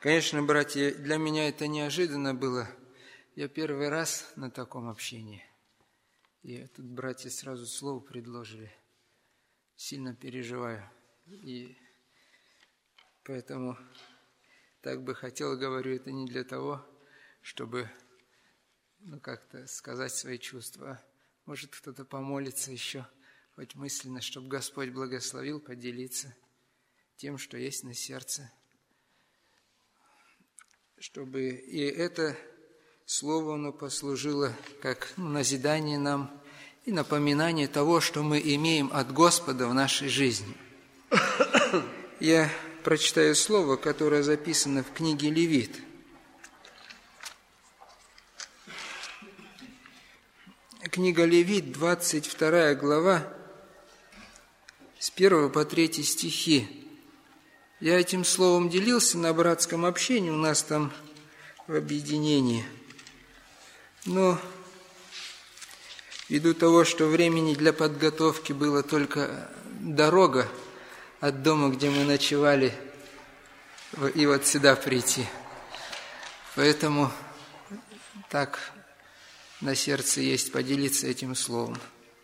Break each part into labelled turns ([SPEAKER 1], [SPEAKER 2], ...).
[SPEAKER 1] Конечно, братья, для меня это неожиданно было. Я первый раз на таком общении. И тут братья сразу слово предложили. Сильно переживаю. И поэтому так бы хотел, говорю, это не для того, чтобы как-то сказать свои чувства. Может, кто-то помолится еще, хоть мысленно, чтобы Господь благословил поделиться тем, что есть на сердце. Чтобы и это слово, оно послужило как назидание нам и напоминание того, что мы имеем от Господа в нашей жизни. Я прочитаю слово, которое записано в книге Левит. Книга Левит, 22 глава, с 1 по 3 стихи. Я этим словом делился на братском общении, у нас там в объединении. Но ввиду того, что времени для подготовки было только дорога от дома, где мы ночевали, и вот сюда прийти. Поэтому так на сердце есть поделиться этим словом.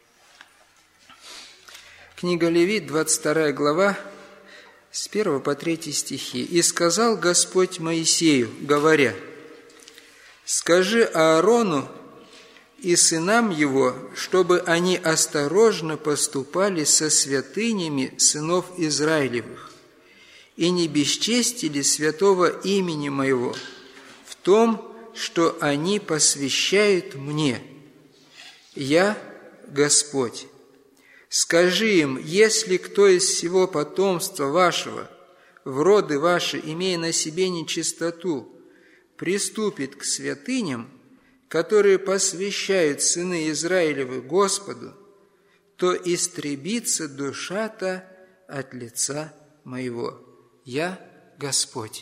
[SPEAKER 1] Книга Левит, 22 глава, с 1 по 3 стихи. «И сказал Господь Моисею, говоря: скажи Аарону и сынам его, чтобы они осторожно поступали со святынями сынов Израилевых и не бесчестили святого имени моего в том, что они посвящают мне. Я Господь. Скажи им, если кто из всего потомства вашего, в роды ваши, имея на себе нечистоту, приступит к святыням, которые посвящают сыны Израилевы Господу, то истребится душа-то от лица моего. Я Господь».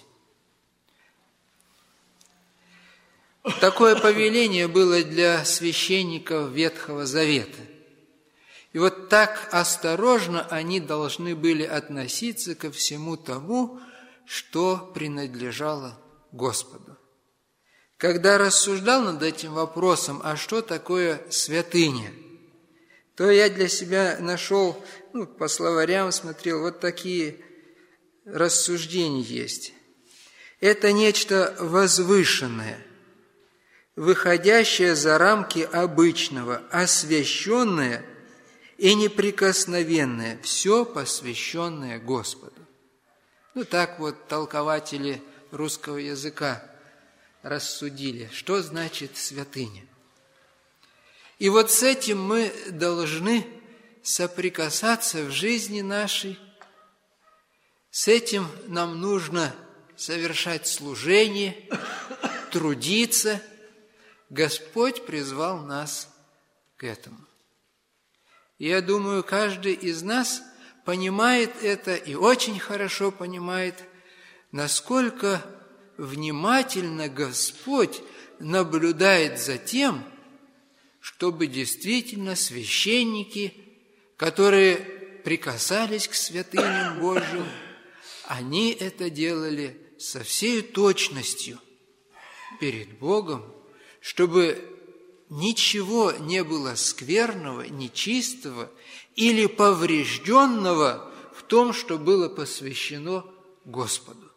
[SPEAKER 1] Такое повеление было для священников Ветхого Завета. И вот так осторожно они должны были относиться ко всему тому, что принадлежало Господу. Когда рассуждал над этим вопросом, а что такое святыня, то я для себя нашел, по словарям смотрел, вот такие рассуждения есть. Это нечто возвышенное, выходящее за рамки обычного, освященное и неприкосновенное, все посвященное Господу. Так вот толкователи русского языка рассудили, что значит святыня. И вот с этим мы должны соприкасаться в жизни нашей. С этим нам нужно совершать служение, трудиться. Господь призвал нас к этому. И я думаю, каждый из нас понимает это и очень хорошо понимает, насколько внимательно Господь наблюдает за тем, чтобы действительно священники, которые прикасались к святыням Божьим, они это делали со всей точностью перед Богом, чтобы ничего не было скверного, нечистого или поврежденного в том, что было посвящено Господу.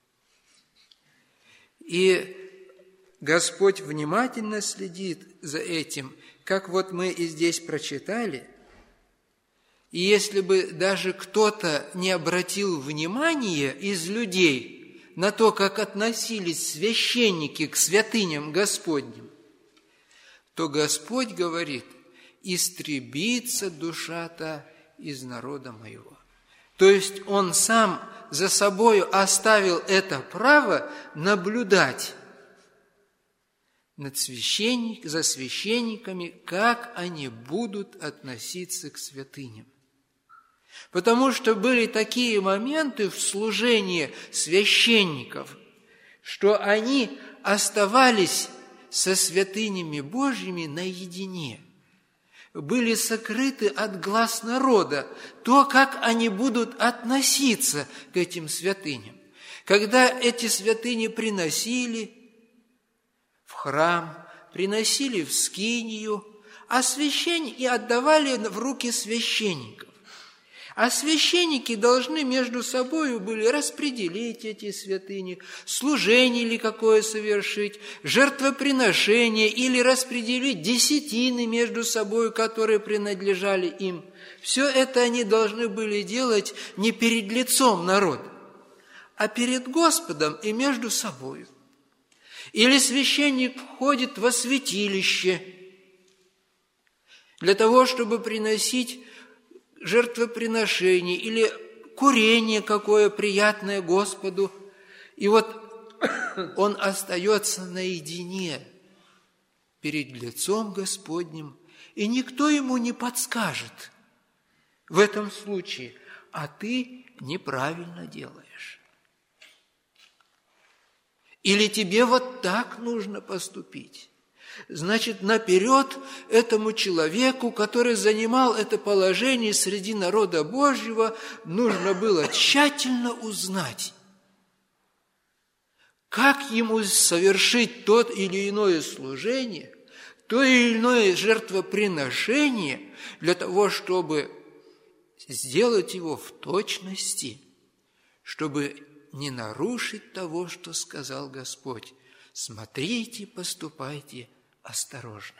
[SPEAKER 1] И Господь внимательно следит за этим, как вот мы и здесь прочитали. И если бы даже кто-то не обратил внимания из людей на то, как относились священники к святыням Господним, то Господь говорит: истребится душа-то из народа моего. То есть Он сам за собою оставил это право наблюдать за священниками, как они будут относиться к святыням. Потому что были такие моменты в служении священников, что они оставались со святынями Божьими наедине, были сокрыты от глаз народа, то, как они будут относиться к этим святыням, когда эти святыни приносили в храм, приносили в скинию, и отдавали в руки священников. А священники должны между собой были распределить эти святыни, служение ли какое совершить, жертвоприношение или распределить десятины между собой, которые принадлежали им. Все это они должны были делать не перед лицом народа, а перед Господом и между собой. Или священник входит во святилище для того, чтобы приносить жертвоприношение или курение какое приятное Господу. И вот он остается наедине перед лицом Господним, и никто ему не подскажет в этом случае: а ты неправильно делаешь. Или тебе вот так нужно поступить. Значит, наперед этому человеку, который занимал это положение среди народа Божьего, нужно было тщательно узнать, как ему совершить тот или иное служение, то или иное жертвоприношение для того, чтобы сделать его в точности, чтобы не нарушить того, что сказал Господь. Смотрите, поступайте осторожно.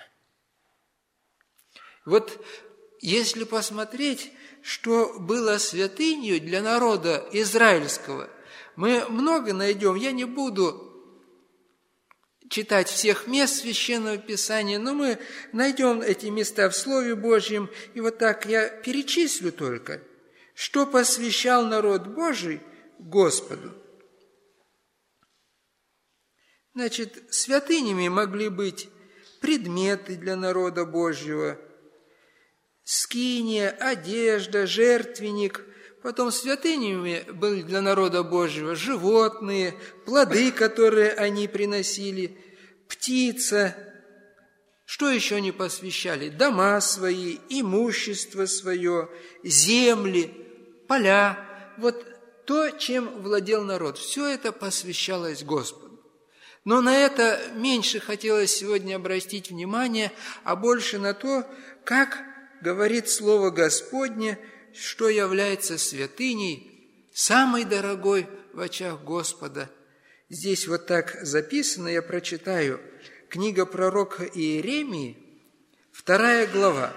[SPEAKER 1] Вот если посмотреть, что было святынью для народа израильского, мы много найдем. Я не буду читать всех мест Священного Писания, но мы найдем эти места в Слове Божьем. И вот так я перечислю только, что посвящал народ Божий Господу. Значит, святынями могли быть предметы для народа Божьего, скиния, одежда, жертвенник. Потом святынями были для народа Божьего животные, плоды, которые они приносили, птица. Что еще они посвящали? Дома свои, имущество свое, земли, поля. Вот то, чем владел народ. Все это посвящалось Господу. Но на это меньше хотелось сегодня обратить внимание, а больше на то, как говорит Слово Господне, что является святыней, самой дорогой в очах Господа. Здесь вот так записано, я прочитаю. Книга пророка Иеремии, 2 глава.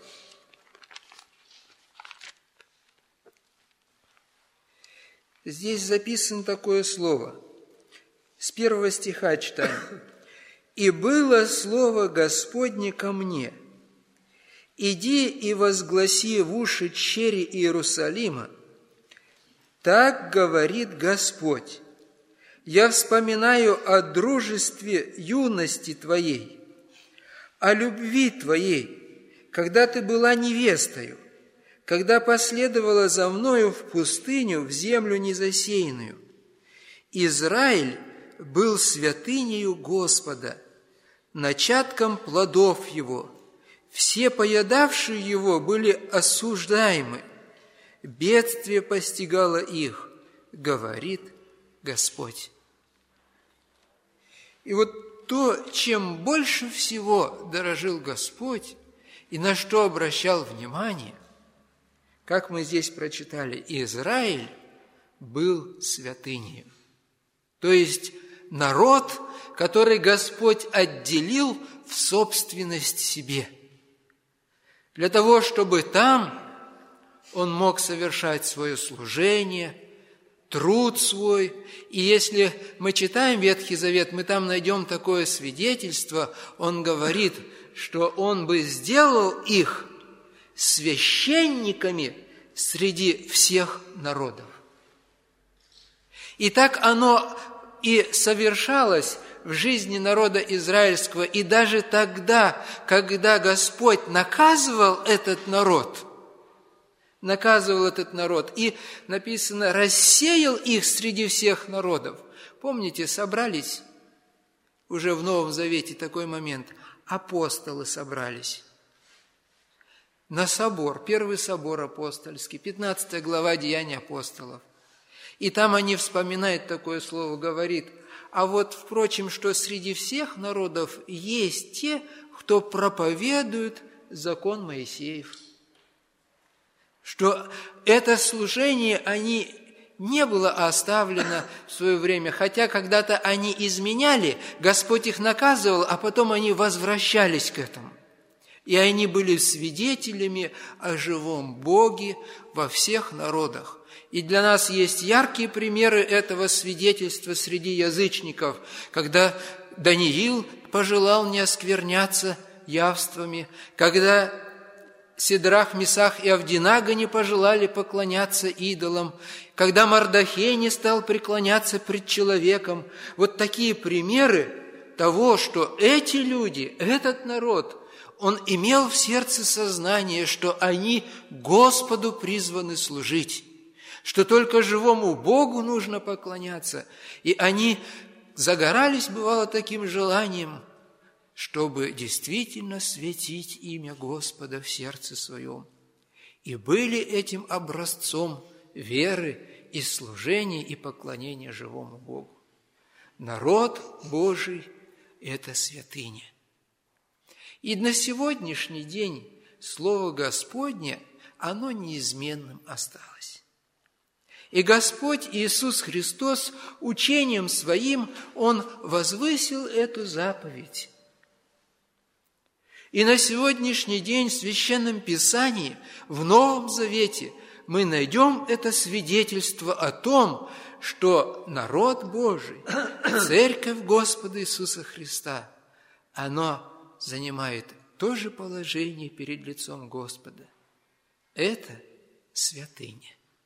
[SPEAKER 1] Здесь записано такое слово. С 1 стиха читаем. «И было слово Господне ко мне: иди и возгласи в уши черри Иерусалима, так говорит Господь: я вспоминаю о дружестве юности твоей, о любви твоей, когда ты была невестою, когда последовала за мною в пустыню, в землю незасеянную. Израиль был святынею Господа, начатком плодов его. Все поедавшие его были осуждаемы. Бедствие постигало их, говорит Господь». И вот то, чем больше всего дорожил Господь и на что обращал внимание, как мы здесь прочитали, Израиль был святынею. То есть народ, который Господь отделил в собственность себе, для того, чтобы там он мог совершать свое служение, труд свой. И если мы читаем Ветхий Завет, мы там найдем такое свидетельство. Он говорит, что он бы сделал их священниками среди всех народов. И так оно и совершалось в жизни народа израильского. И даже тогда, когда Господь наказывал этот народ, и написано, рассеял их среди всех народов. Помните, собрались уже в Новом Завете такой момент, апостолы собрались на собор, первый собор апостольский, 15 глава Деяний апостолов. И там они вспоминают такое слово, говорит: а вот, впрочем, что среди всех народов есть те, кто проповедует закон Моисеев. Что это служение не было оставлено в свое время, хотя когда-то они изменяли, Господь их наказывал, а потом они возвращались к этому. И они были свидетелями о живом Боге во всех народах. И для нас есть яркие примеры этого свидетельства среди язычников, когда Даниил пожелал не оскверняться явствами, когда Сидрах, Месах и Авдинага не пожелали поклоняться идолам, когда Мардохей не стал преклоняться пред человеком. Вот такие примеры того, что эти люди, этот народ, он имел в сердце сознание, что они Господу призваны служить, что только живому Богу нужно поклоняться. И они загорались, бывало, таким желанием, чтобы действительно светить имя Господа в сердце своем. И были этим образцом веры и служения и поклонения живому Богу. Народ Божий – это святыня. И на сегодняшний день Слово Господне, оно неизменным осталось. И Господь Иисус Христос учением Своим, Он возвысил эту заповедь. И на сегодняшний день в Священном Писании, в Новом Завете, мы найдем это свидетельство о том, что народ Божий, Церковь Господа Иисуса Христа, оно занимает то же положение перед лицом Господа. Это святыня.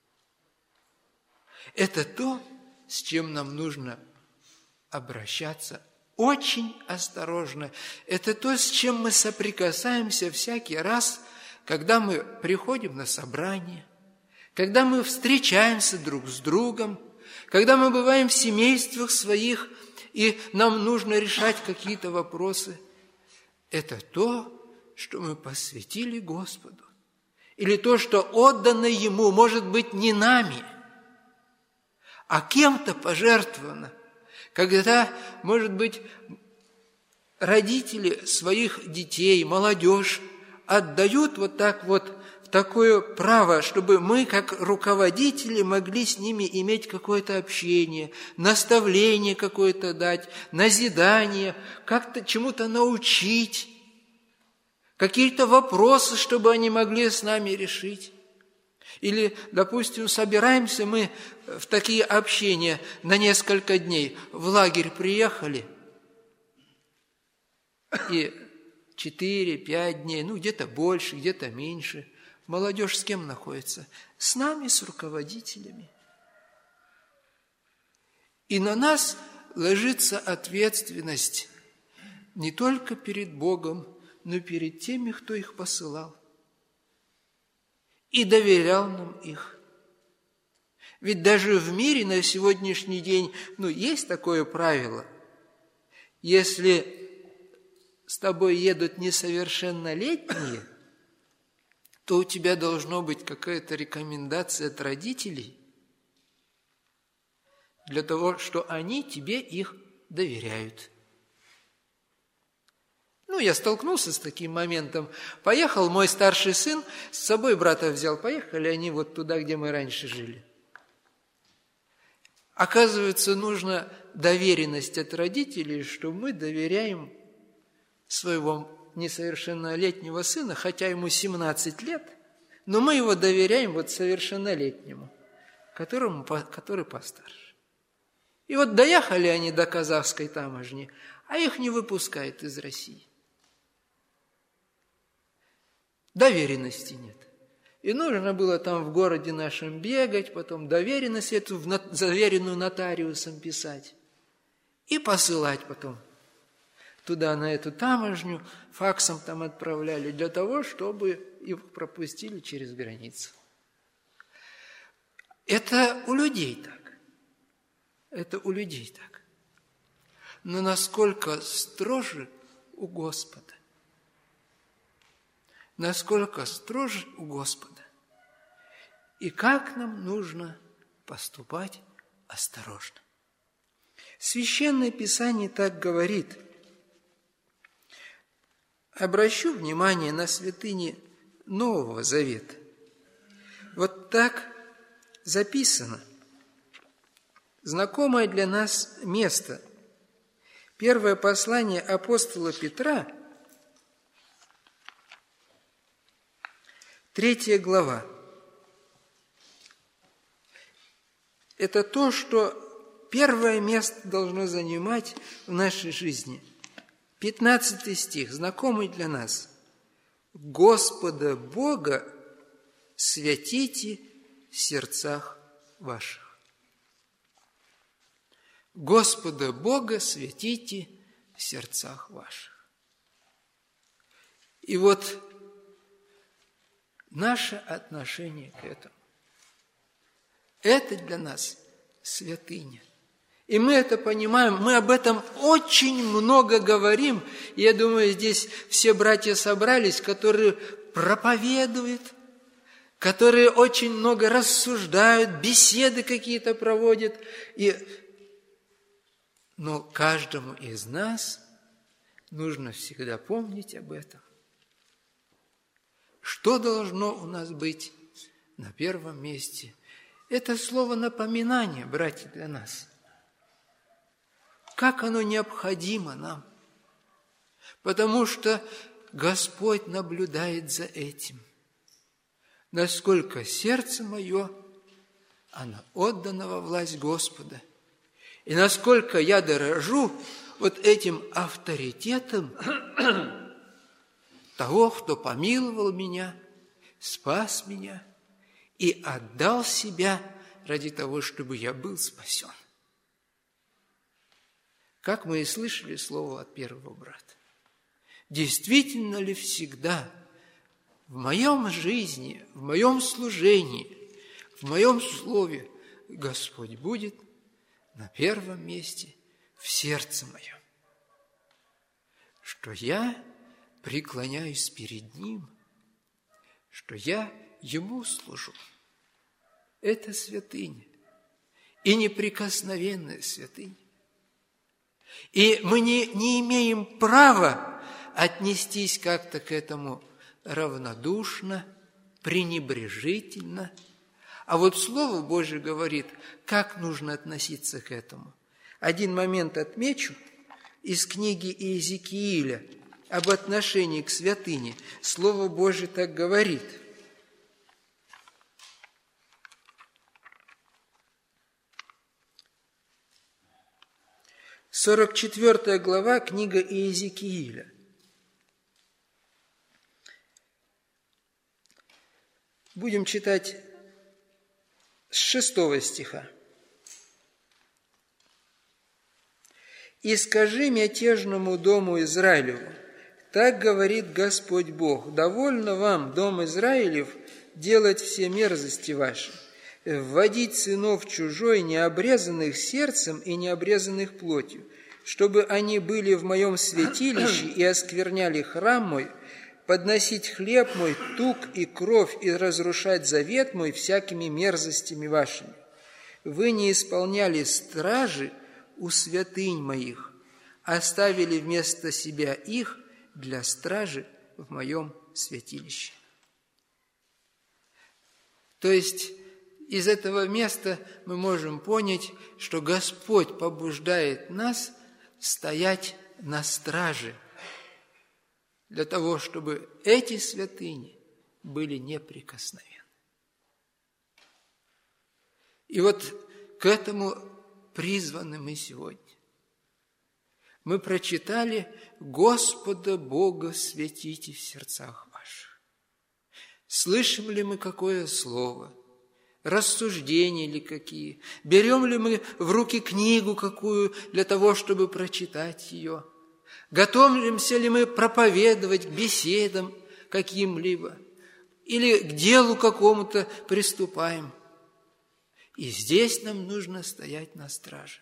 [SPEAKER 1] Это то, с чем нам нужно обращаться очень осторожно. Это то, с чем мы соприкасаемся всякий раз, когда мы приходим на собрание, когда мы встречаемся друг с другом, когда мы бываем в семействах своих, и нам нужно решать какие-то вопросы. Это то, что мы посвятили Господу, или то, что отдано Ему, может быть, не нами, а кем-то пожертвовано. Когда, может быть, родители своих детей, молодежь отдают вот так вот в такое право, чтобы мы, как руководители, могли с ними иметь какое-то общение, наставление какое-то дать, назидание, как-то чему-то научить, какие-то вопросы, чтобы они могли с нами решить. Или, допустим, собираемся мы в такие общения на несколько дней, в лагерь приехали, и 4-5 дней, где-то больше, где-то меньше, молодежь с кем находится? С нами, с руководителями. И на нас ложится ответственность не только перед Богом, но и перед теми, кто их посылал и доверял нам их. Ведь даже в мире на сегодняшний день, есть такое правило. Если с тобой едут несовершеннолетние, то у тебя должна быть какая-то рекомендация от родителей для того, что они тебе их доверяют. Я столкнулся с таким моментом. Поехал мой старший сын, с собой брата взял, поехали они вот туда, где мы раньше жили. Оказывается, нужна доверенность от родителей, что мы доверяем своего несовершеннолетнего сына, хотя ему 17 лет, но мы его доверяем совершеннолетнему, который постарше. И вот доехали они до казахской таможни, а их не выпускают из России. Доверенности нет. И нужно было там в городе нашем бегать, потом доверенность эту заверенную нотариусом писать и посылать потом туда, на эту таможню, факсом там отправляли для того, чтобы их пропустили через границу. Это у людей так. Это у людей так. Но насколько строже у Господа? Насколько строже у Господа? И как нам нужно поступать осторожно. Священное Писание так говорит. Обращу внимание на святыни Нового Завета. Вот так записано. Знакомое для нас место. Первое послание апостола Петра, 3 глава. Это то, что первое место должно занимать в нашей жизни. 15 стих, знакомый для нас. «Господа Бога святите в сердцах ваших». Господа Бога святите в сердцах ваших. И вот наше отношение к этому. Это для нас святыня. И мы это понимаем, мы об этом очень много говорим. И я думаю, здесь все братья собрались, которые проповедуют, которые очень много рассуждают, беседы какие-то проводят. Но каждому из нас нужно всегда помнить об этом. Что должно у нас быть на первом месте? Это слово напоминание, братья, для нас. Как оно необходимо нам. Потому что Господь наблюдает за этим. Насколько сердце мое, оно отдано во власть Господа. И насколько я дорожу вот этим авторитетом того, кто помиловал меня, спас меня и отдал себя ради того, чтобы я был спасен. Как мы и слышали слово от первого брата. Действительно ли всегда в моем жизни, в моем служении, в моем слове Господь будет на первом месте в сердце моем? Что я преклоняюсь перед Ним, что я Ему служу. Это святыня. И неприкосновенная святыня. И мы не имеем права отнестись как-то к этому равнодушно, пренебрежительно. А вот Слово Божие говорит, как нужно относиться к этому. Один момент отмечу из книги Иезекииля об отношении к святыне. Слово Божие так говорит. – 44 глава, книга Иезекииля. Будем читать с 6 стиха. «И скажи мятежному дому Израилеву, так говорит Господь Бог, довольно вам, дом Израилев, делать все мерзости ваши, вводить сынов чужой, необрезанных сердцем и необрезанных плотью, чтобы они были в моем святилище и оскверняли храм мой, подносить хлеб мой, тук и кровь, и разрушать завет мой всякими мерзостями вашими. Вы не исполняли стражи у святынь моих, оставили вместо себя их для стражи в моем святилище». То есть из этого места мы можем понять, что Господь побуждает нас стоять на страже для того, чтобы эти святыни были неприкосновенны. И вот к этому призваны мы сегодня. Мы прочитали «Господа Бога святите в сердцах ваших». Слышим ли мы какое слово? Рассуждения ли какие? Берем ли мы в руки книгу какую для того, чтобы прочитать ее? Готовимся ли мы проповедовать к беседам каким-либо? Или к делу какому-то приступаем? И здесь нам нужно стоять на страже.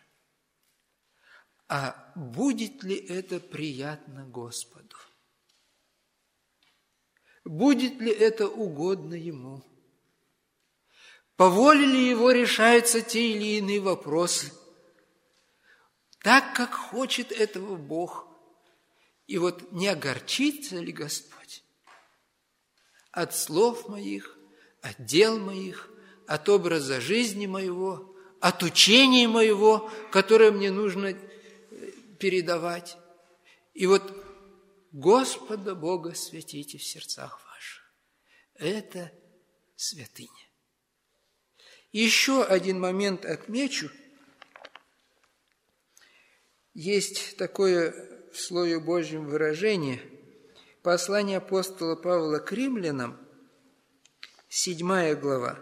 [SPEAKER 1] А будет ли это приятно Господу? Будет ли это угодно Ему? по воле ли Его решаются те или иные вопросы, так, как хочет этого Бог. И вот не огорчится ли Господь от слов моих, от дел моих, от образа жизни моего, от учения моего, которое мне нужно передавать. И вот Господа Бога святите в сердцах ваших. Это святыня. Еще один момент отмечу. Есть такое в Слове Божьем выражение. Послание апостола Павла к римлянам, 7 глава.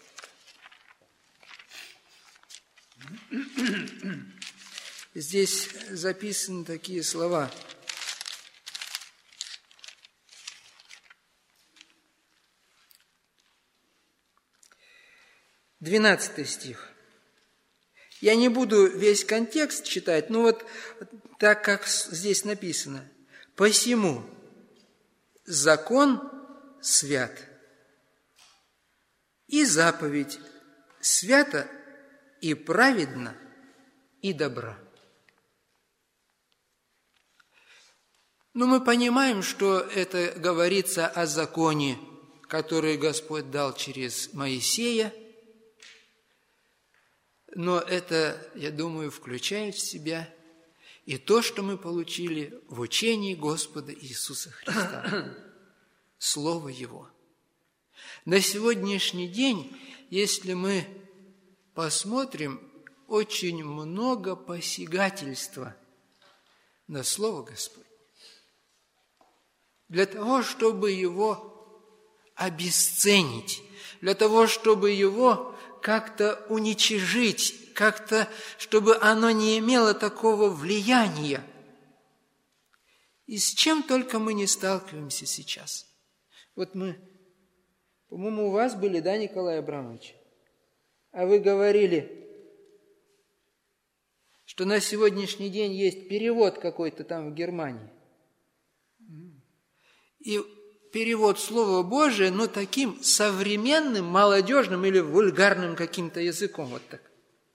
[SPEAKER 1] Здесь записаны такие слова. Двенадцатый стих. Я не буду весь контекст читать, но вот так, как здесь написано. «Посему закон свят, и заповедь свята и праведна, и добра». Но мы понимаем, что это говорится о законе, который Господь дал через Моисея, но это, я думаю, включает в себя и то, что мы получили в учении Господа Иисуса Христа, Слово Его. На сегодняшний день, если мы посмотрим, очень много посягательства на Слово Господне. Для того, чтобы его обесценить, для того, чтобы его как-то уничижить, как-то, чтобы оно не имело такого влияния. И с чем только мы не сталкиваемся сейчас. Вот мы, по-моему, у вас были, да, Николай Абрамович? А вы говорили, что на сегодняшний день есть перевод какой-то там в Германии. И перевод Слова Божия, но таким современным, молодежным или вульгарным каким-то языком. Вот так.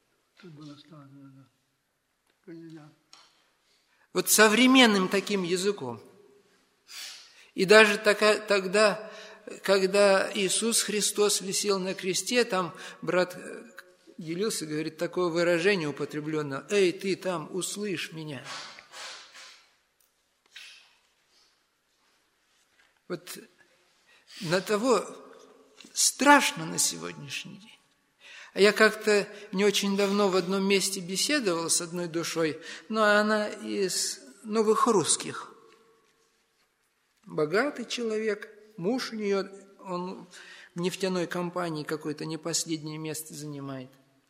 [SPEAKER 1] Вот современным таким языком. И даже тогда, когда Иисус Христос висел на кресте, там брат делился, говорит, такое выражение употреблено: «Эй, ты там, услышь меня». Вот на того страшно на сегодняшний день. А я как-то не очень давно в одном месте беседовал с одной душой, но она из Новых Русских. Богатый человек, муж у нее, он в нефтяной компании какое-то не последнее место занимает.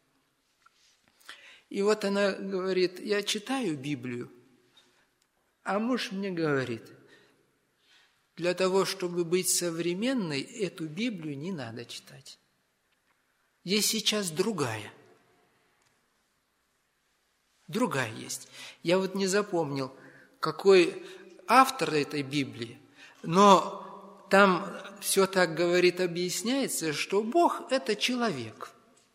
[SPEAKER 1] И вот она говорит: я читаю Библию, а муж мне говорит: для того, чтобы быть современной, эту Библию не надо читать. Есть сейчас другая. Другая есть. Я вот не запомнил, какой автор этой Библии, но там все так говорит, объясняется, что Бог – это человек.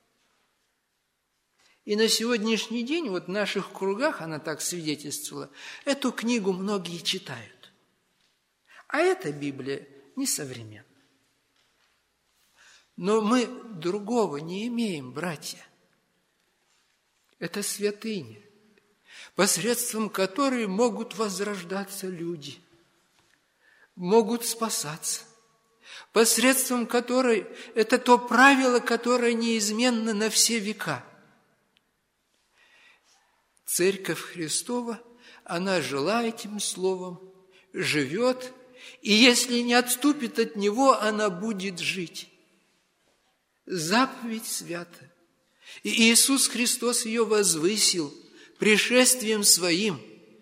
[SPEAKER 1] И на сегодняшний день, вот в наших кругах, она так свидетельствовала, эту книгу многие читают. А эта Библия несовременна. Но мы другого не имеем, братья. Это святыня, посредством которой могут возрождаться люди, могут спасаться, посредством которой это то правило, которое неизменно на все века. Церковь Христова, она жила этим словом, живет, и если не отступит от него, она будет жить. Заповедь свята. И Иисус Христос ее возвысил пришествием Своим.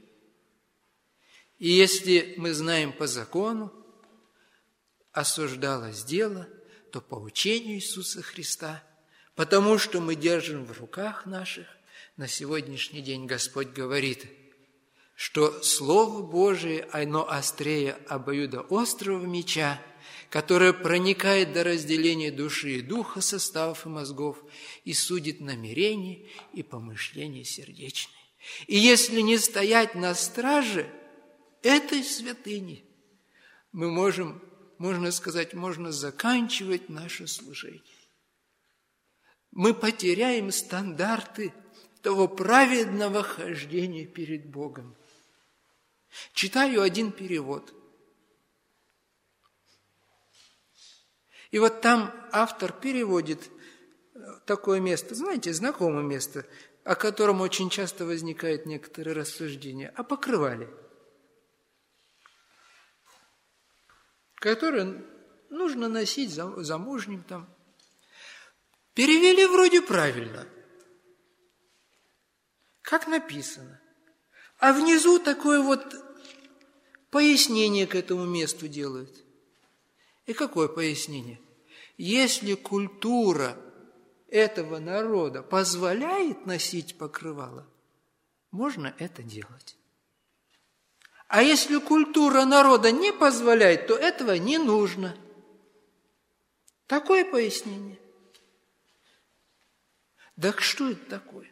[SPEAKER 1] И если мы знаем по закону, осуждалось дело, то по учению Иисуса Христа, потому что мы держим в руках наших, на сегодняшний день Господь говорит, что Слово Божие, оно острее обоюдоострого меча, которое проникает до разделения души и духа, составов и мозгов, и судит намерения и помышления сердечные. И если не стоять на страже этой святыни, мы можем, можно сказать, можно заканчивать наше служение. Мы потеряем стандарты того праведного хождения перед Богом. Читаю один перевод. И вот там автор переводит такое место, знаете, знакомое место, о котором очень часто возникают некоторые рассуждения, о покрывале, которое нужно носить замужним там. Перевели вроде правильно, как написано. А внизу такое вот пояснение к этому месту делают. И какое пояснение? Если культура этого народа позволяет носить покрывало, можно это делать. А если культура народа не позволяет, то этого не нужно. Такое пояснение. Так что это такое?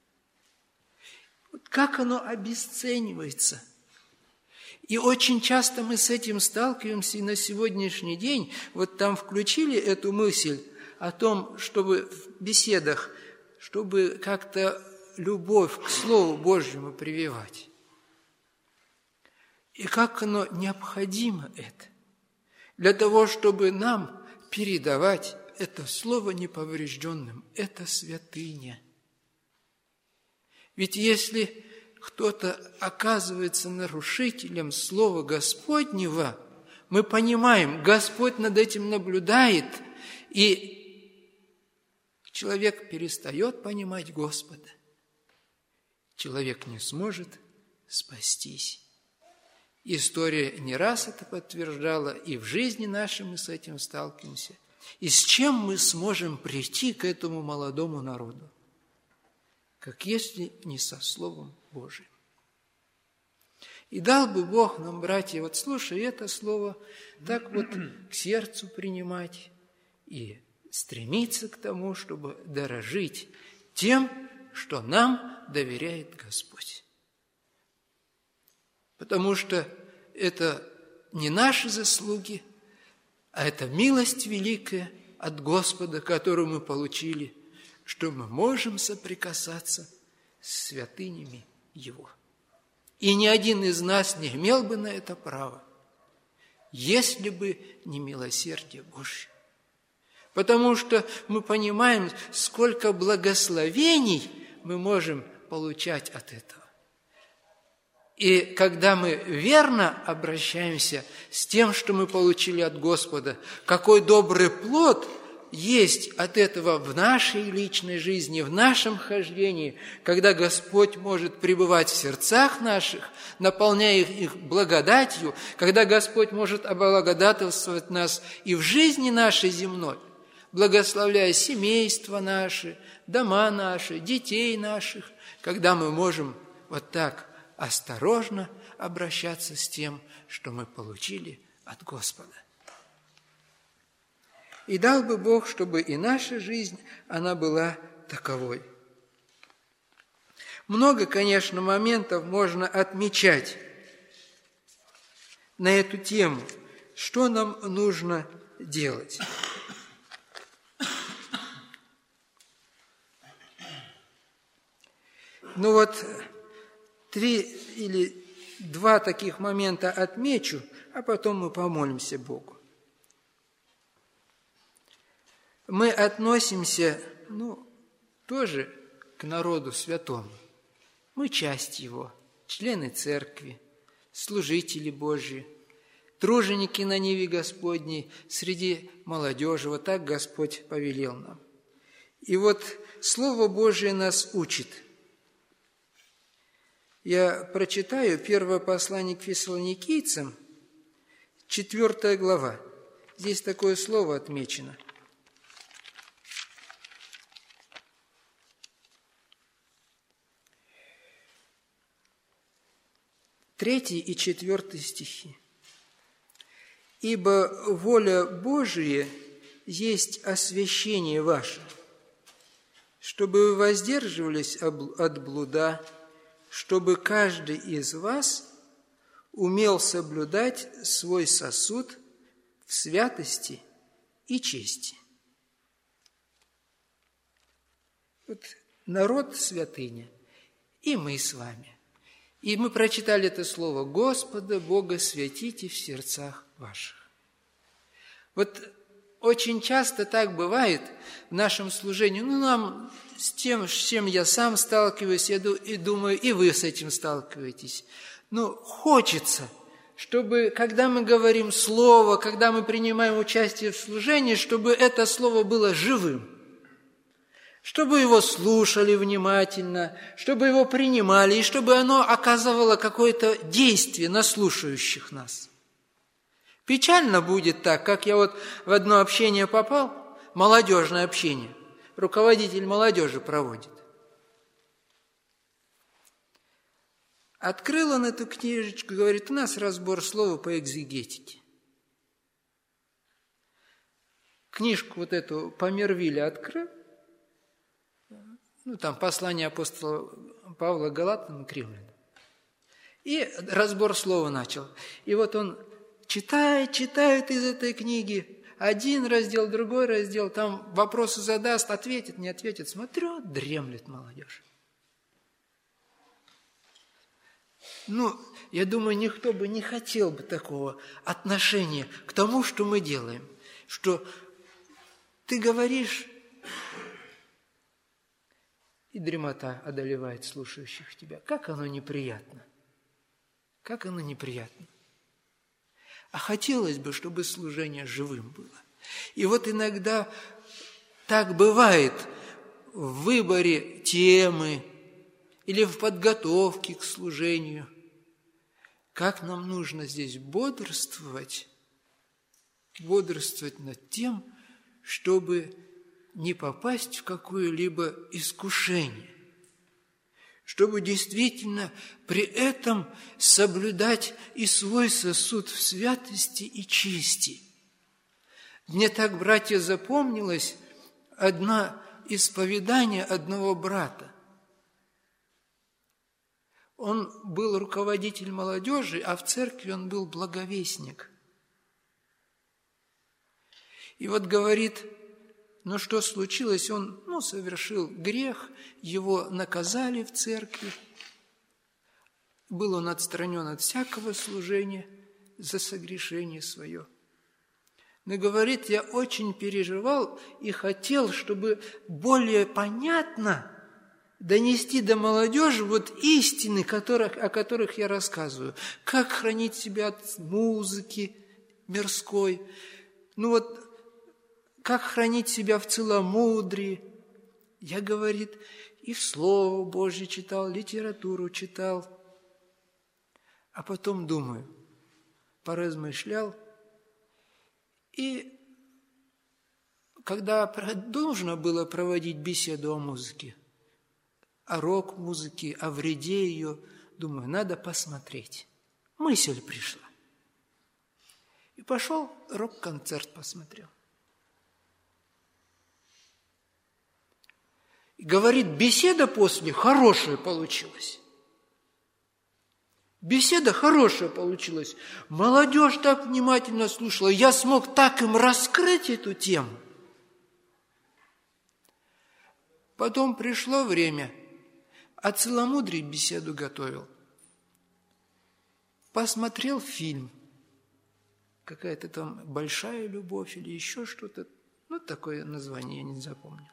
[SPEAKER 1] Вот как оно обесценивается? И очень часто мы с этим сталкиваемся и на сегодняшний день. Вот там включили эту мысль о том, чтобы в беседах, чтобы как-то любовь к Слову Божьему прививать. И как оно необходимо это, для того, чтобы нам передавать это Слово неповрежденным, это святыня. Ведь если кто-то оказывается нарушителем Слова Господнего, мы понимаем, Господь над этим наблюдает, и человек перестает понимать Господа. Человек не сможет спастись. История не раз это подтверждала, и в жизни нашей мы с этим сталкиваемся. И с чем мы сможем прийти к этому молодому народу? Как если не со Словом Божиим. И дал бы Бог нам, братья, вот слушай это слово, так вот к сердцу принимать и стремиться к тому, чтобы дорожить тем, что нам доверяет Господь. Потому что это не наши заслуги, а это милость великая от Господа, которую мы получили, что мы можем соприкасаться с святынями Его. И ни один из нас не имел бы на это права, если бы не милосердие Божье. Потому что мы понимаем, сколько благословений мы можем получать от этого. И когда мы верно обращаемся с тем, что мы получили от Господа, какой добрый плод есть от этого в нашей личной жизни, в нашем хождении, когда Господь может пребывать в сердцах наших, наполняя их благодатью, когда Господь может облагодательствовать нас и в жизни нашей земной, благословляя семейства наши, дома наши, детей наших, когда мы можем вот так осторожно обращаться с тем, что мы получили от Господа. И дал бы Бог, чтобы и наша жизнь, она была таковой. Много, конечно, моментов можно отмечать на эту тему, что нам нужно делать. Ну вот, 3 или 2 таких момента отмечу, а потом мы помолимся Богу. Мы относимся, тоже к народу святому. Мы часть его, члены церкви, служители Божьи, труженики на ниве Господней среди молодежи. Вот так Господь повелел нам. И вот Слово Божие нас учит. Я прочитаю первое послание к Фессалоникийцам, 4 глава. Здесь такое слово отмечено. 3 и 4 стихи. Ибо воля Божия есть освящение ваше, чтобы вы воздерживались от блуда, чтобы каждый из вас умел соблюдать свой сосуд в святости и чести. Вот народ святыня, и мы с вами. И мы прочитали это слово: Господа Бога святите в сердцах ваших. Вот очень часто так бывает в нашем служении. Нам с тем, с чем я сам сталкиваюсь, и думаю, и вы с этим сталкиваетесь. Хочется, чтобы, когда мы говорим слово, когда мы принимаем участие в служении, чтобы это слово было живым. Чтобы его слушали внимательно, чтобы его принимали, и чтобы оно оказывало какое-то действие на слушающих нас. Печально будет так, как я в одно общение попал, молодежное общение, руководитель молодежи проводит. Открыл он эту книжечку, говорит: у нас разбор слова по экзегетике. Книжку эту по Мервиле открыл, там послание апостола Павла Галатам и Римлянам. И разбор слова начал. И он читает из этой книги один раздел, другой раздел, там вопросы задаст, ответит, не ответит. Смотрю, дремлет молодежь. Я думаю, никто бы не хотел бы такого отношения к тому, что мы делаем. Что ты говоришь, и дремота одолевает слушающих тебя. Как оно неприятно. Как оно неприятно. А хотелось бы, чтобы служение живым было. И иногда так бывает в выборе темы или в подготовке к служению. Как нам нужно здесь бодрствовать над тем, чтобы не попасть в какое-либо искушение, чтобы действительно при этом соблюдать и свой сосуд в святости и чести. Мне так, братья, запомнилось одно исповедание одного брата. Он был руководитель молодежи, а в церкви он был благовестник. И говорит: что случилось? Он, совершил грех, его наказали в церкви. Был он отстранен от всякого служения за согрешение свое. Но, говорит, я очень переживал и хотел, чтобы более понятно донести до молодежи истины, о которых я рассказываю. Как хранить себя от музыки мирской, как хранить себя в целомудрии. Я, говорит, и в Слово Божье читал, литературу читал. А потом думаю, поразмышлял. И когда должно было проводить беседу о музыке, о рок-музыке, о вреде ее, думаю, надо посмотреть. Мысль пришла. И пошел рок-концерт посмотрел. И говорит, беседа после хорошая получилась. Беседа хорошая получилась. Молодежь так внимательно слушала. Я смог так им раскрыть эту тему. Потом пришло время, о целомудрии беседу готовил. Посмотрел фильм. Какая-то там «Большая любовь» или еще что-то. Такое название я не запомню.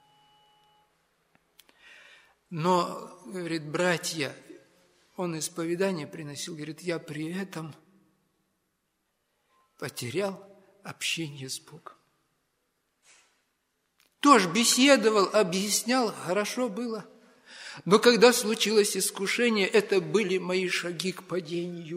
[SPEAKER 1] Но, говорит, братья, он исповедание приносил, говорит, я при этом потерял общение с Богом. Тоже беседовал, объяснял, хорошо было. Но когда случилось искушение, это были мои шаги к падению.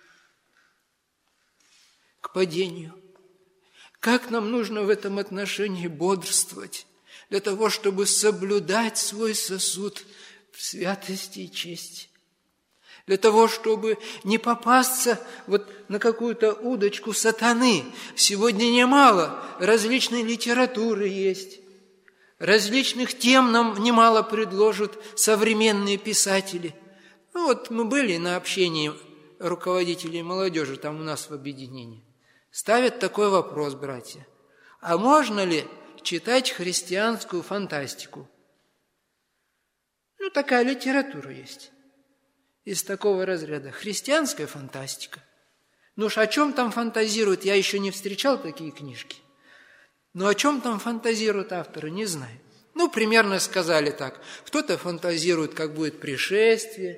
[SPEAKER 1] К падению. Как нам нужно в этом отношении бодрствовать, для того, чтобы соблюдать свой сосуд в святости и чести. для того, чтобы не попасться вот на какую-то удочку сатаны. Сегодня немало различной литературы есть, различных тем нам немало предложат современные писатели. Ну вот мы были на общении руководителей молодежи там у нас в объединении. Ставят такой вопрос, братья. А можно ли читать христианскую фантастику? Ну, такая литература есть. Из такого разряда. Христианская фантастика. Ну уж о чем там фантазируют, я еще не встречал такие книжки. Но о чем там фантазируют авторы, не знаю. Ну, примерно сказали так. Кто-то фантазирует, как будет пришествие,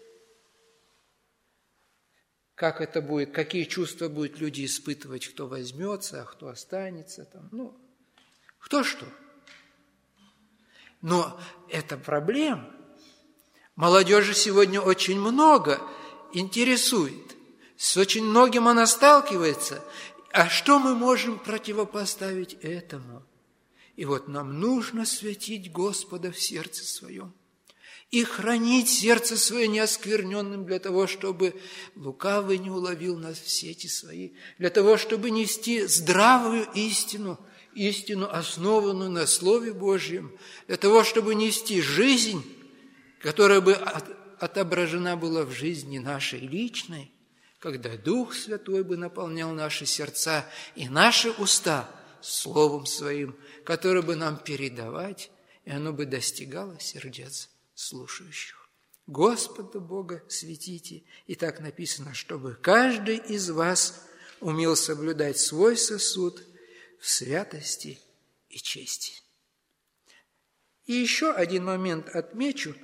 [SPEAKER 1] как это будет, какие чувства будут люди испытывать, кто возьмется, а кто останется. Там. Ну, кто что. Но это проблема. Молодежи сегодня очень много интересует. С очень многим она сталкивается. А что мы можем противопоставить этому? И вот нам нужно святить Господа в сердце своем и хранить сердце свое неоскверненным для того, чтобы лукавый не уловил нас в сети свои, для того, чтобы нести здравую истину, истину, основанную на Слове Божьем, для того, чтобы нести жизнь, которая бы отображена была в жизни нашей личной, когда Дух Святой бы наполнял наши сердца и наши уста Словом Своим, которое бы нам передавать, и оно бы достигало сердец слушающих. Господа Бога светите. И так написано, чтобы каждый из вас умел соблюдать свой сосуд в святости и чести. И еще один момент отмечу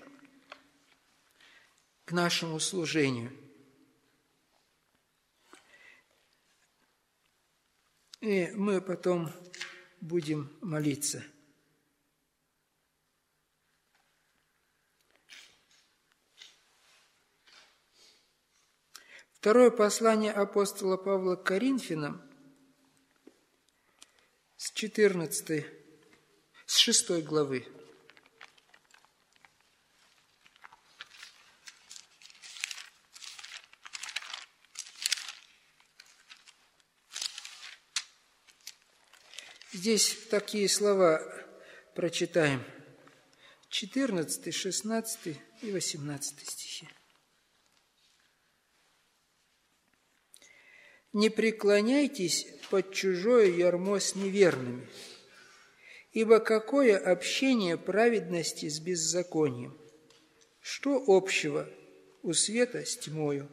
[SPEAKER 1] к нашему служению. И мы потом будем молиться. Второе послание апостола Павла к Коринфянам с 6 главы. Здесь такие слова прочитаем. 14, 16 и 18 стихи. «Не преклоняйтесь под чужое ярмо с неверными, ибо какое общение праведности с беззаконием? Что общего у света с тьмою?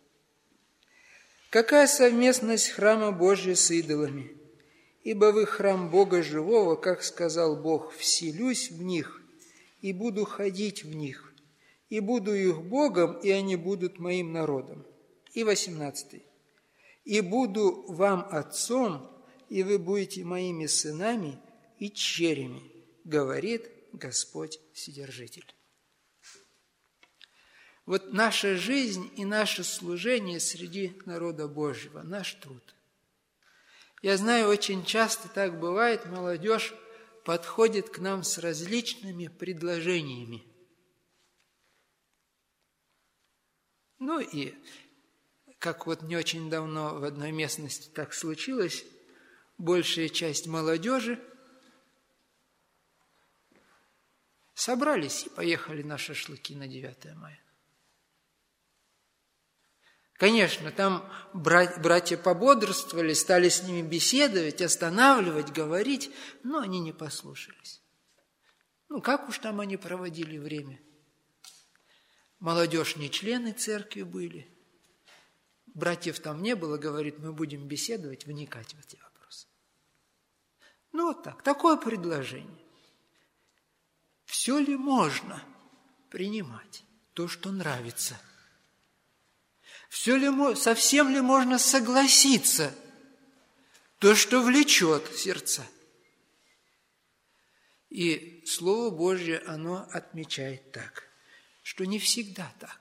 [SPEAKER 1] Какая совместность храма Божия с идолами? Ибо вы храм Бога живого, как сказал Бог, вселюсь в них и буду ходить в них, и буду их Богом, и они будут моим народом». И 18. «И буду вам отцом, и вы будете моими сынами и черями, говорит Господь Вседержитель». Вот наша жизнь и наше служение среди народа Божьего, наш труд. Я знаю, очень часто так бывает, молодежь подходит к нам с различными предложениями. Ну и как вот не очень давно в одной местности так случилось, большая часть молодежи собрались и поехали на шашлыки на 9 мая. Конечно, там братья пободрствовали, стали с ними беседовать, останавливать, говорить, но они не послушались. Ну, как уж там они проводили время? Молодежь не члены церкви были. Братьев там не было, говорит, мы будем беседовать, вникать в эти вопросы. Ну, вот так, такое предложение. Все ли можно принимать то, что нравится? Совсем ли можно согласиться то, что влечет сердца? И Слово Божье, оно отмечает так, что не всегда так.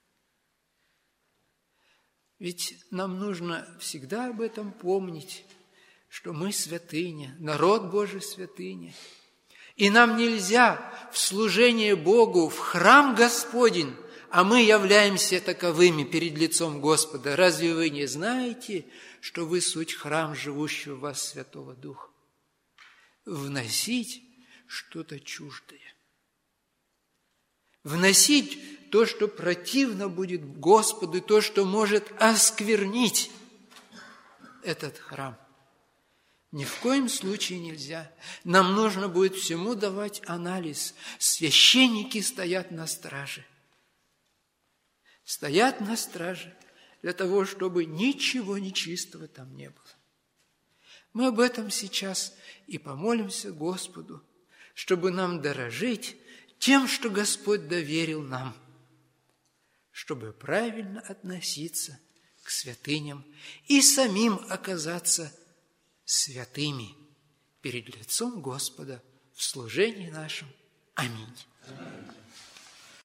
[SPEAKER 1] Ведь нам нужно всегда об этом помнить, что мы святыня, народ Божий святыня. И нам нельзя в служение Богу, в храм Господень а мы являемся таковыми перед лицом Господа. Разве вы не знаете, что вы суть храм живущего в вас Святого Духа? Вносить что-то чуждое. Вносить то, что противно будет Господу, то, что может осквернить этот храм. Ни в коем случае нельзя. Нам нужно будет всему давать анализ. Священники стоят на страже. Стоят на страже для того, чтобы ничего нечистого там не было. Мы об этом сейчас и помолимся Господу, чтобы нам дорожить тем, что Господь доверил нам, чтобы правильно относиться к святыням и самим оказаться святыми перед лицом Господа в служении нашем. Аминь.